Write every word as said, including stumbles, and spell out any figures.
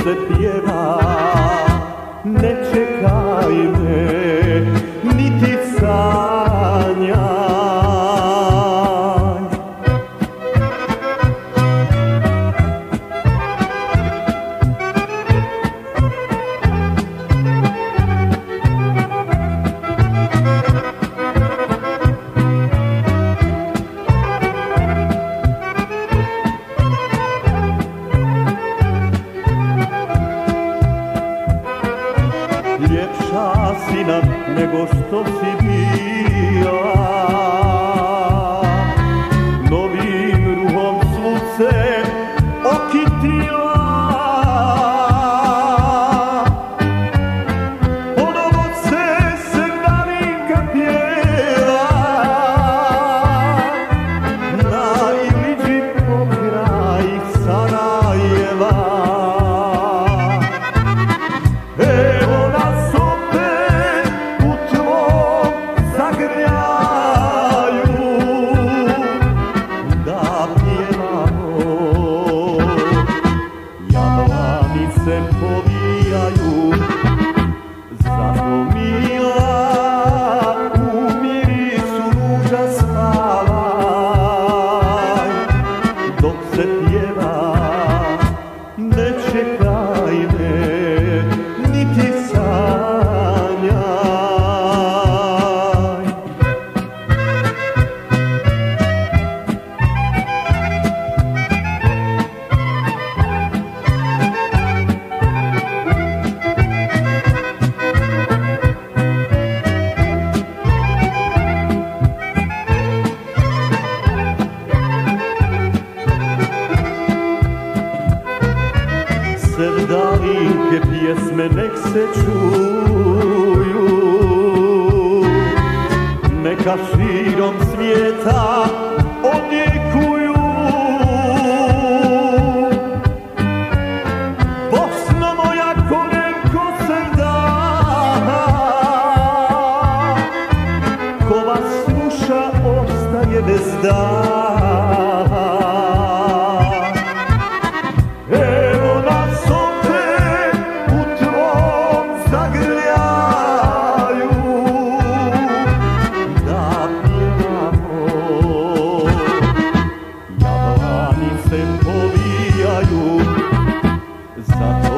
se pjeva, ne čekaj me, niti sanjaj. Ljepša si nam nego što si bila, novim ruhom svud se okitila. Ponovo se sevdalinka pjeva, na Iliđi pokraj Sarajeva. Se povijaju, zato mila u mirisu ruža spavaj, dok se pjeva, ne čekaj me, niti sanjaj. Sevdalinke pjesme nek se čuju, neka širom svijeta odjekuju. Bosno moja kolevko sevdana, ko vas sluša ostaje bez daha. Se povijaju, zato